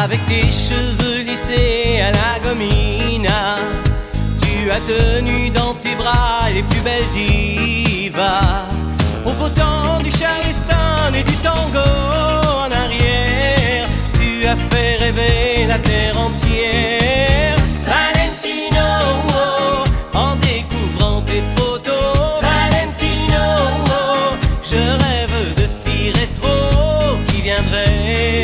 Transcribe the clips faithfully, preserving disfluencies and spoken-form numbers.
Avec tes cheveux lissés à la gomina, tu as tenu dans tes bras les plus belles divas. Au beau temps du charleston et du tango en arrière, tu as fait rêver la terre entière. Valentino, oh, en découvrant tes photos. Valentino, oh, je rêve de filles rétro qui viendraient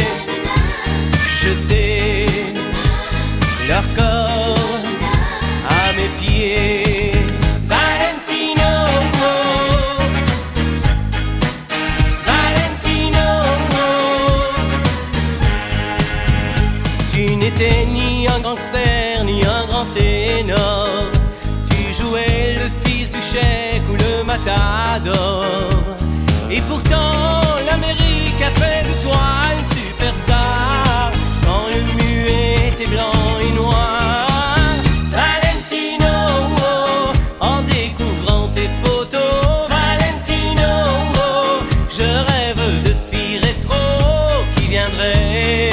jeter leur corps à mes pieds. Valentino, oh, Valentino, oh. Tu n'étais ni un gangster ni un grand ténor. Tu jouais le fils du chèque ou le matador. Et pourtant l'Amérique a fait de toi une superstar, quand le muet était blanc et noir. Valentino, oh, en découvrant tes photos. Valentino, oh, je rêve de filles rétro qui viendraient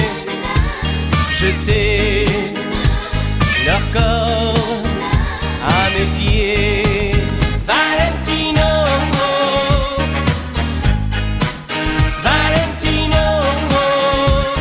jeter leur corps à mes pieds. Valentino, oh, Valentino, oh.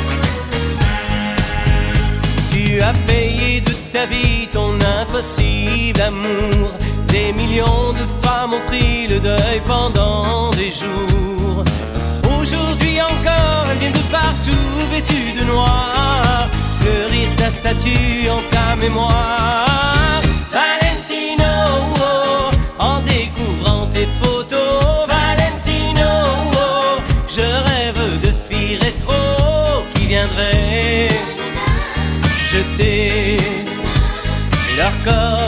Tu as payé de ta vie ton impossible amour. Des millions de femmes ont pris le deuil pendant des jours. Aujourd'hui encore, elles viennent de partout vêtues de noir, fleurir ta statue en ta mémoire. Valentino, oh, en découvrant tes photos. Valentino, oh, je rêve de filles rétro qui viendraient jeter leur corps